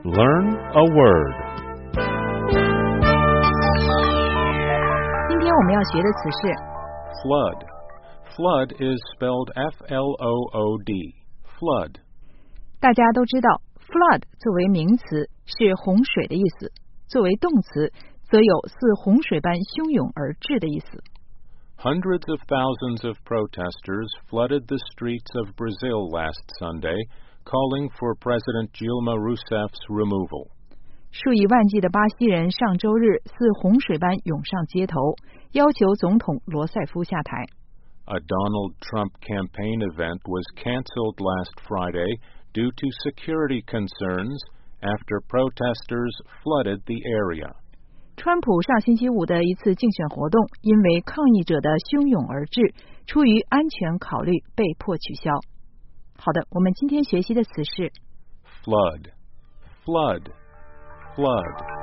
Learn a word. 今天我们要学的词是 Flood. Flood is spelled F-L-O-O-D. Flood. 大家都知道 flood 作为名词是洪水的意思，作为动词则有似洪水般汹涌而至的意思。 Hundreds of thousands of protesters flooded the streets of Brazil last Sunday, calling for President Dilma Rousseff's removal. 数以万计的巴西人上周日似洪水般涌上街头，要求总统罗塞夫下台。 A Donald Trump campaign event was canceled last Friday due to security concerns after protesters flooded the area. 川普上星期五的一次竞选活动因为抗议者的汹涌而至，出于安全考虑被迫取消。好的，我们今天学习的词是 Flood. Flood. Flood.